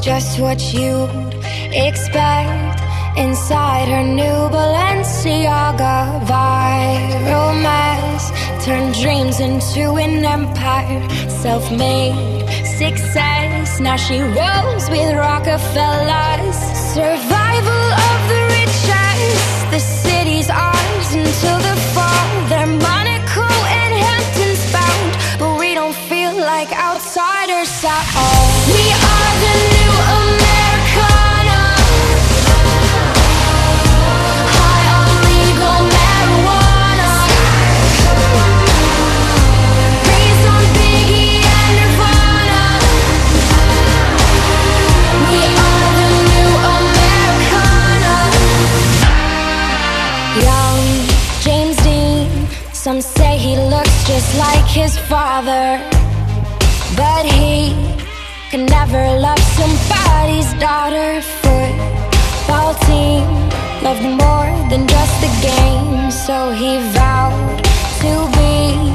just what you'd expect inside her new Balenciaga. Viral mess turned dreams into an empire, self-made success. Now she rolls with Rockefellers. Survival of the richest, the city's ours until the fall. They're Monaco and Hamptons bound, but we don't feel like outsiders at all. We are the new Americana, high on legal marijuana, raised on Biggie and Nirvana. We are the new Americana. Young James Dean, some say he looks just like his father, but he can never love somebody's daughter. Football team loved more than just the game, so he vowed to be